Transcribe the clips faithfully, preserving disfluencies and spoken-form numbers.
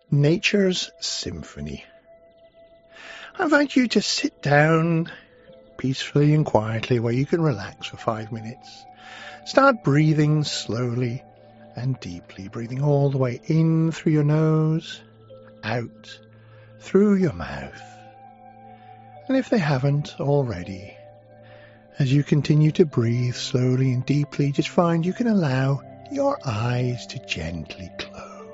Nature's Symphony. I invite you to sit down peacefully and quietly where you can relax for five minutes. Start breathing slowly and deeply, breathing all the way in through your nose, out through your mouth. And if they haven't already, as you continue to breathe slowly and deeply, just find you can allow your eyes to gently close.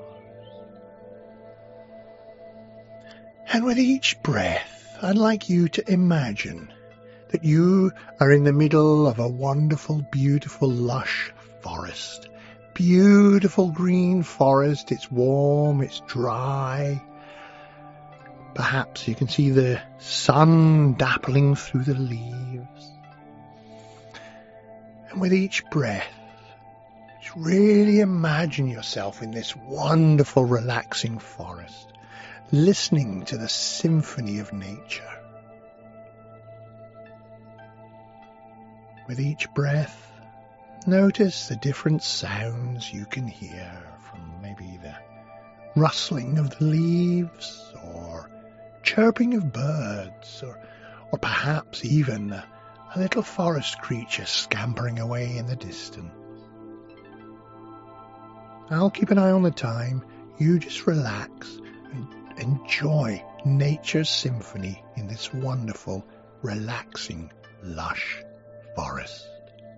And with each breath, I'd like you to imagine that you are in the middle of a wonderful, beautiful, lush forest. Beautiful green forest. It's warm, it's dry. Perhaps you can see the sun dappling through the leaves. And with each breath, just really imagine yourself in this wonderful, relaxing forest, listening to the symphony of nature. With each breath, notice the different sounds you can hear, from maybe the rustling of the leaves, or chirping of birds, or, or perhaps even a, a little forest creature scampering away in the distance. I'll keep an eye on the time. You just relax and enjoy nature's symphony in this wonderful, relaxing, lush forest.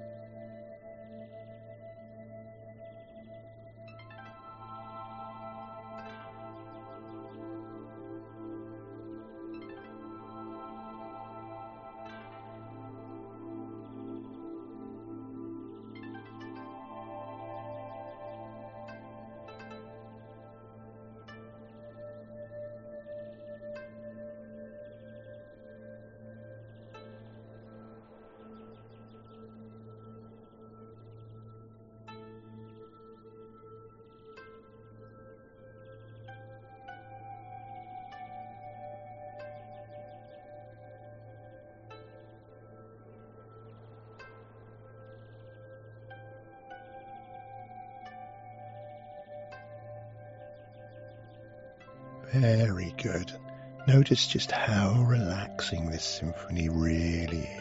Very good. Notice just how relaxing this symphony really is.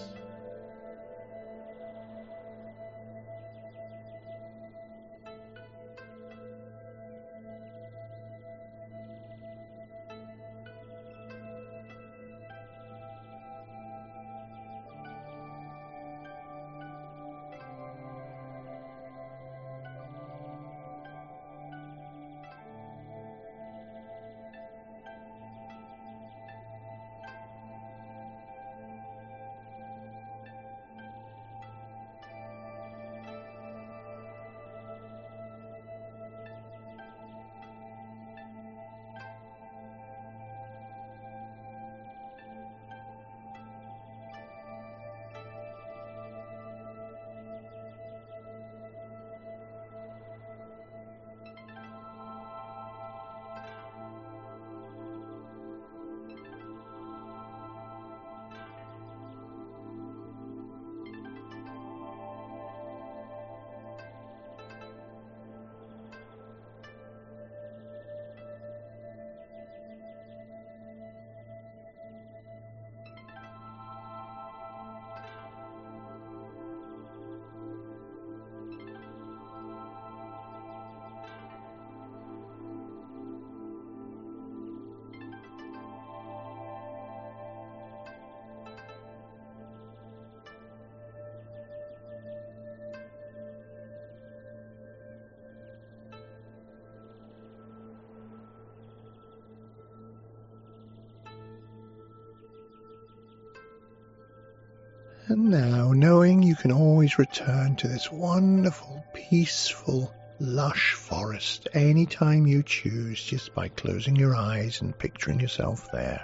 And now, knowing you can always return to this wonderful, peaceful, lush forest anytime you choose, just by closing your eyes and picturing yourself there,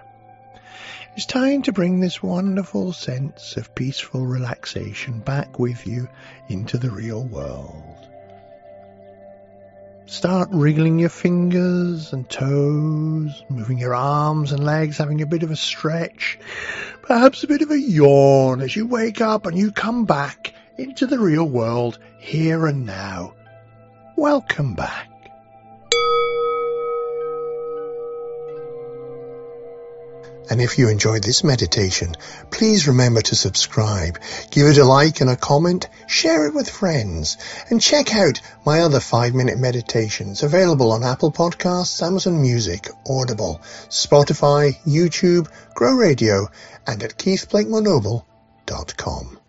it's time to bring this wonderful sense of peaceful relaxation back with you into the real world. Start wriggling your fingers and toes, moving your arms and legs, having a bit of a stretch, perhaps a bit of a yawn as you wake up and you come back into the real world here and now. Welcome back. And if you enjoyed this meditation, please remember to subscribe, give it a like and a comment, share it with friends, and check out my other five-minute meditations available on Apple Podcasts, Amazon Music, Audible, Spotify, YouTube, Grow Radio, and at keith blakemore noble dot com.